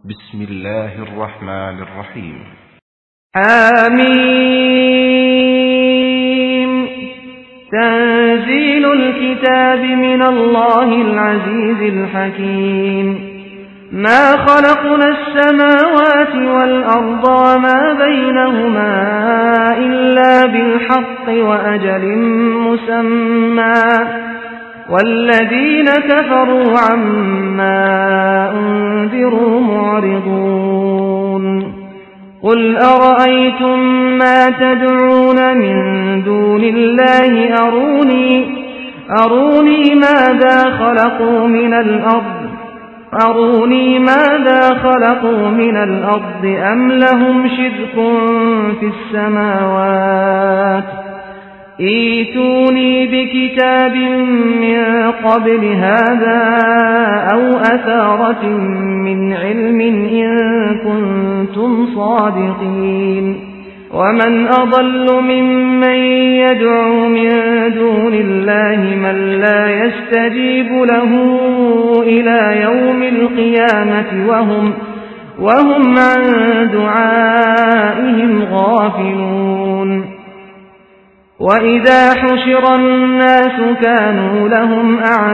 بسم الله الرحمن الرحيم. آمين. تنزيل الكتاب من الله العزيز الحكيم. ما خلقنا السماوات والأرض وما بينهما إلا بالحق وأجل مسمى، والذين كفروا عما أنذروا معرضون. قل أرأيتم ما تدعون من دون الله أروني ماذا خلقوا من الأرض أم لهم شرك في السماوات. ائتوني بكتاب من قبل هذا أو أثارة من علم إن كنتم صادقين. ومن أضل ممن يدعو من دون الله من لا يستجيب له إلى يوم القيامة وهم عن دعائهم غافلون. وإذا حشر الناس كانوا لهم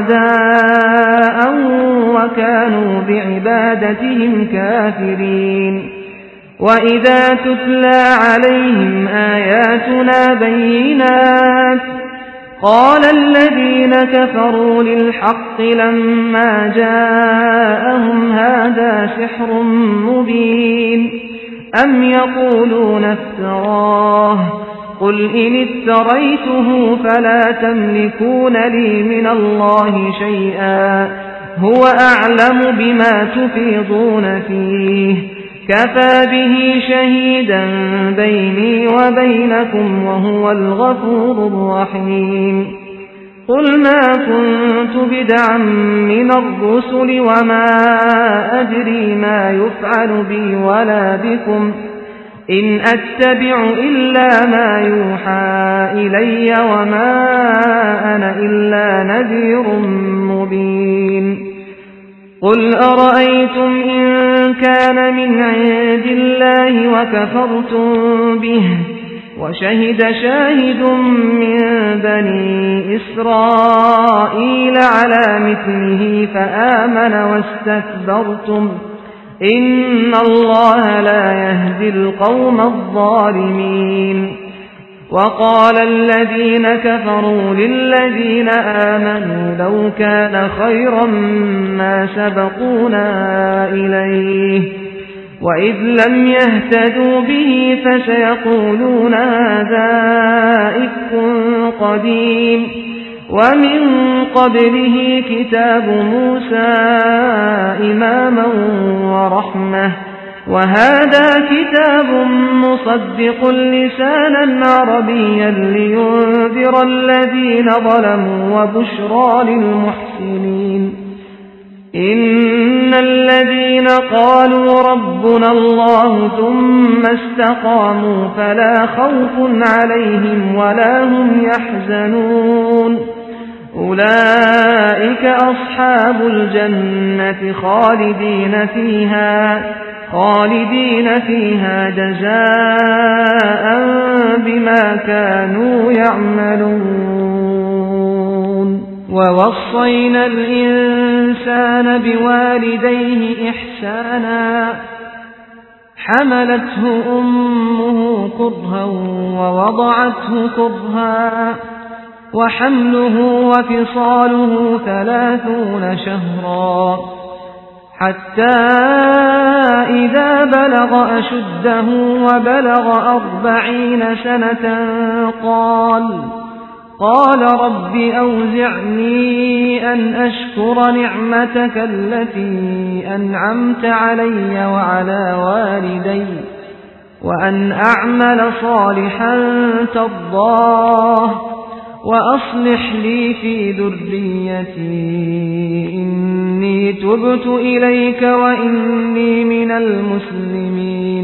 أعداء وكانوا بعبادتهم كافرين. وإذا تتلى عليهم آياتنا بينات قال الذين كفروا للحق لما جاءهم هذا سحر مبين أم يقولون افتراه قل إن افتريته فلا تملكون لي من الله شيئا هو أعلم بما تفيضون فيه كفى به شهيدا بيني وبينكم وهو الغفور الرحيم. قل ما كنت بدعا من الرسل وما أدري ما يفعل بي ولا بكم إن أتبع إلا ما يوحى إلي وما أنا إلا نذير مبين. قل أرأيتم إن كان من عند الله وكفرتم به وشهد شاهد من بني إسرائيل على مثله فآمن واستكبرتم إن الله لا يهدي القوم الظالمين. وقال الذين كفروا للذين آمنوا لو كان خيرا ما سبقونا إليه وإذ لم يهتدوا به فسيقولون هذا إفك قديم ومن قبله كتاب موسى إماما ورحمة وهذا كتاب مصدق لسانا عربيا لينذر الذين ظلموا وبشرى للمحسنين. إن الذين قالوا ربنا الله ثم استقاموا فلا خوف عليهم ولا هم يحزنون أولئك أصحاب الجنة خالدين فيها جزاء بما كانوا يعملون. ووصينا الإنسان بوالديه إحسانا حملته أمه كرها ووضعته كرها وحمله وفصاله 30 شهرا حتى إذا بلغ أشده وبلغ 40 سنة قال رب أوزعني أن أشكر نعمتك التي أنعمت علي وعلى والدي وأن أعمل صالحا ترضاه وأصلح لي في ذريتي إني تبت إليك وإني من المسلمين.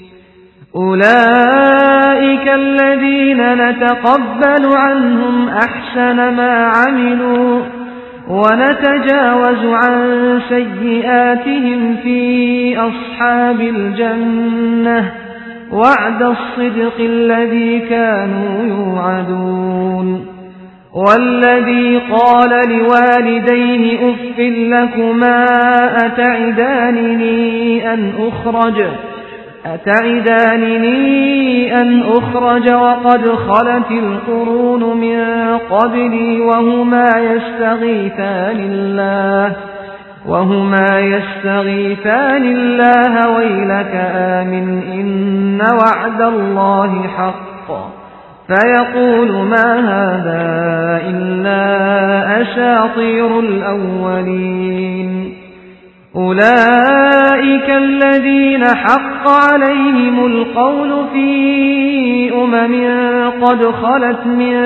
أولئك الذين نتقبل عنهم أحسن ما عملوا ونتجاوز عن سيئاتهم في أصحاب الجنة وعد الصدق الذي كانوا يوعدون والذي قال لوالديه أف لكما أتعدانني أن أخرج وقد خلت القرون من قبلي وهما يستغيثان الله ويلك آمن إن وعد الله حق فيقول ما هذا إلا أساطير الأولين أولئك الذين حق عليهم القول في قد خلت من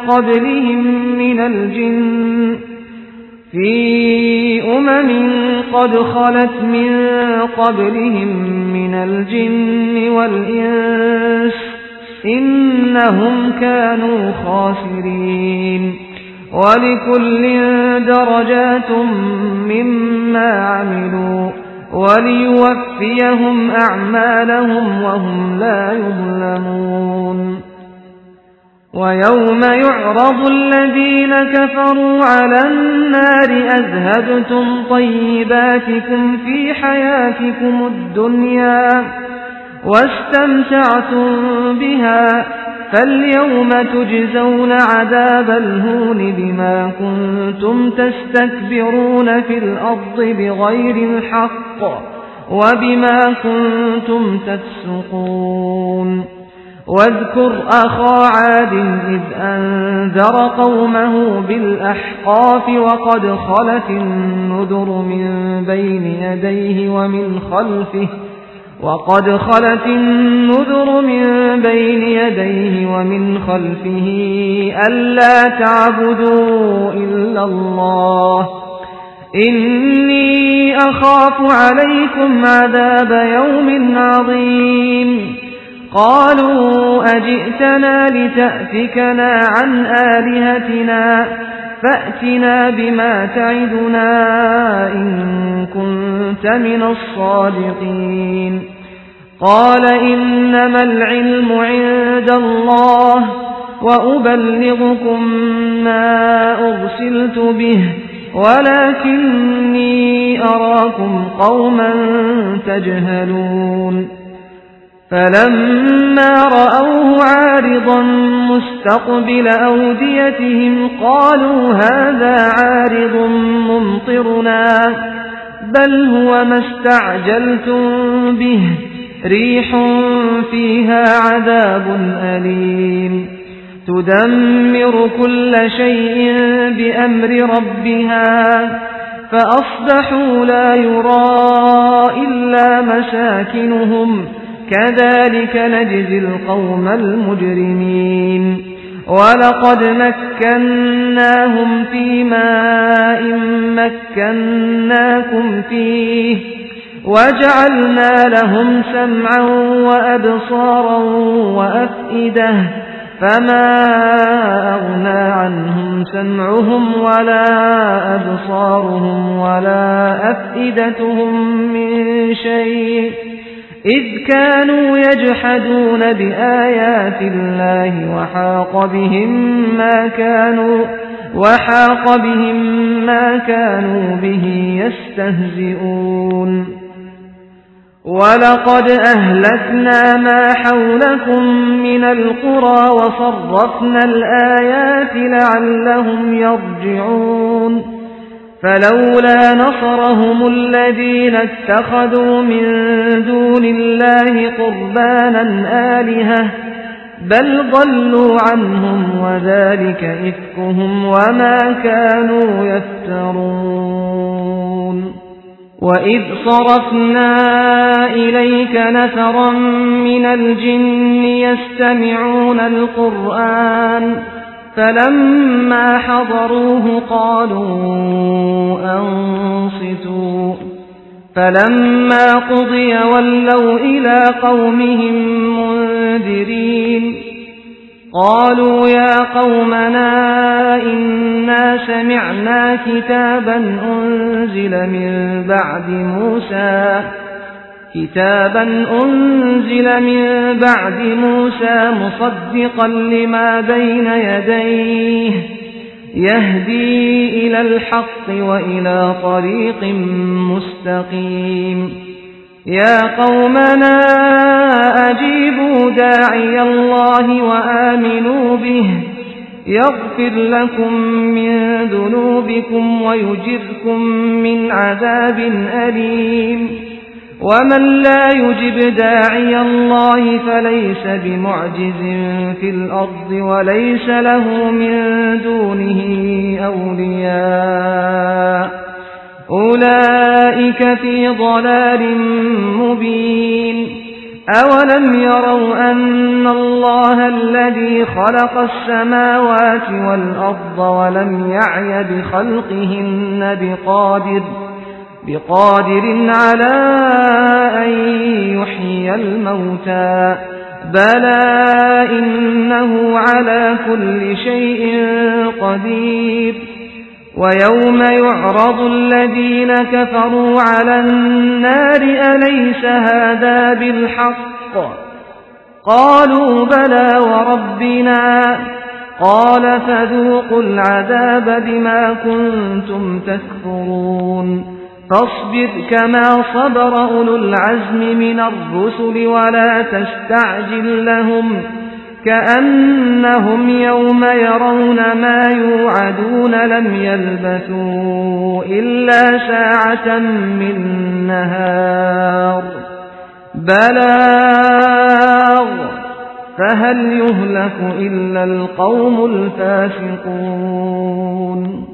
قبلهم من الجن والإنس إنهم كانوا خاسرين ولكل درجات مما عملوا وليوفيهم أعمالهم وهم لا يظلمون ويوم يعرض الذين كفروا على النار أذهبتم طيباتكم في حياتكم الدنيا واستمتعتم بها فاليوم تجزون عذاب الهون بما كنتم تستكبرون في الأرض بغير الحق وبما كنتم تفسقون واذكر أخا عاد إذ أنذر قومه بالأحقاف وقد خلت النذر من بين يديه ومن خلفه ألا تعبدوا إلا الله إني أخاف عليكم عذاب يوم عظيم قالوا أجئتنا لتأفكنا عن آلهتنا فأتنا بما تعدنا إن كنت من الصادقين قال إنما العلم عند الله وأبلغكم ما أرسلت به ولكني أراكم قوما تجهلون فلما رأوه عارضا مستقبل أوديتهم قالوا هذا عارض ممطرنا بل هو ما استعجلتم به ريح فيها عذاب أليم تدمر كل شيء بأمر ربها فأصبحوا لا يرى إلا مساكنهم كذلك نجزي القوم المجرمين ولقد مكناهم في ماء مكناكم فيه وجعلنا لهم سمعا وأبصارا وأفئدة فما أغنى عنهم سمعهم ولا أبصارهم ولا أفئدتهم من شيء إذ كانوا يجحدون بآيات الله وحاق بهم ما كانوا به يستهزئون ولقد أهلكنا ما حولكم من القرى وصرفنا الآيات لعلهم يرجعون فلولا نصرهم الذين اتخذوا من دون الله قربانا آلهة بل ضلوا عنهم وذلك إفكهم وما كانوا يفترون وإذ صرفنا إليك نفرا من الجن يستمعون القرآن فلما حضروه قالوا أنصتوا فلما قضي ولوا إلى قومهم منذرين قالوا يا قومنا إنا سمعنا كتابا أنزل من بعد موسى مصدقا لما بين يديه يهدي إلى الحق وإلى طريق مستقيم يا قومنا أجيبوا داعي الله وآمنوا به يغفر لكم من ذنوبكم ويجركم من عذاب أليم ومن لا يجب داعي الله فليس بمعجز في الأرض وليس له من دونه أولياء أولئك في ضلال مبين أولم يروا أن الله الذي خلق السماوات والأرض ولم يعي بخلقهن بقادر على أن يحيي الموتى بلى إنه على كل شيء قدير ويوم يعرض الذين كفروا على النار أليس هذا بالحق قالوا بلى وربنا قال فذوقوا العذاب بما كنتم تكفرون فاصبر كما صبر أولو العزم من الرسل ولا تستعجل لهم كأنهم يوم يرون ما يوعدون لم يلبثوا إلا ساعة من نهار بلاغ فهل يهلك إلا القوم الفاسقون